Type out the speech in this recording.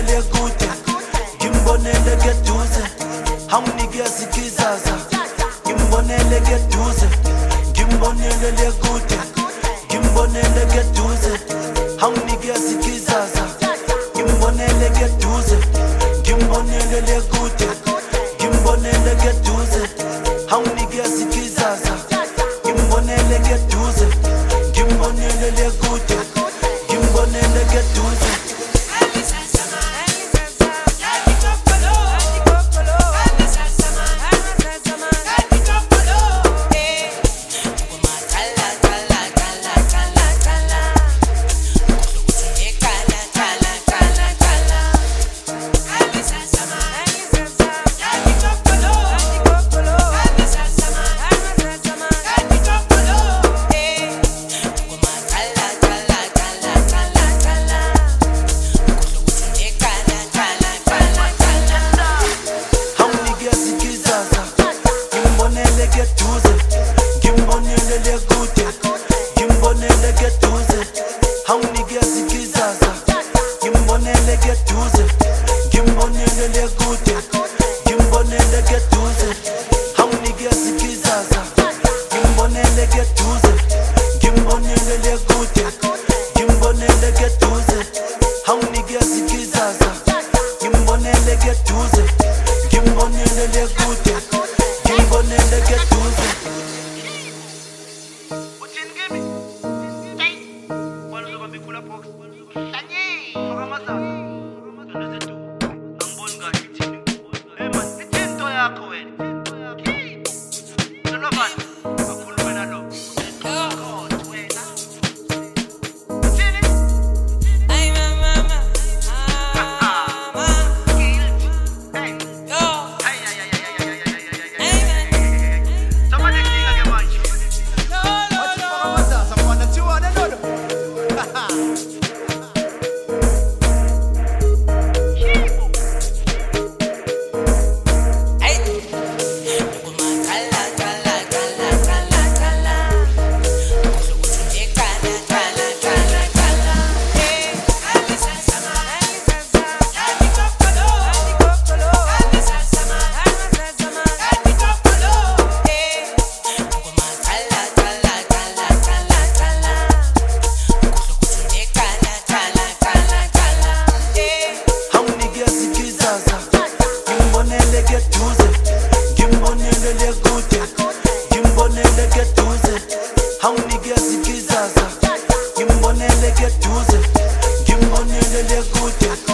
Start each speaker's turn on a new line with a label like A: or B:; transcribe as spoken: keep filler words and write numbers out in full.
A: ngimbonele kude, ngimbonele keduze, awunikezi kizaza. Ngimbonele keduze, ngimbonele kude, ngimbonele keduze, awunikezi kizaza. Ngimbonele keduze, ngimbonele kude, ngimbonele keduze, awunikezi kizaza. Ngimbonele keduze, ngimbonele kude, ngimbonele keduze. Keduze, ngimbonele kude, ngimbonele keduze, awunikezi kizaza. Ngimbonele keduze, ngimbonele kude, ngimbonele keduze, awunikezi kizaza. Ngimbonele keduze, ngimbonele kude, ngimbonele keduze, awunikezi kizaza. Ngimbonele keduze, ngimbonele kude, ngimbonele keduze. Ngimbonele keduze, ngimbonele kude, ngimbonele keduze, awunikezi kizaza. Ngimbonele keduze, ngimbonele kude.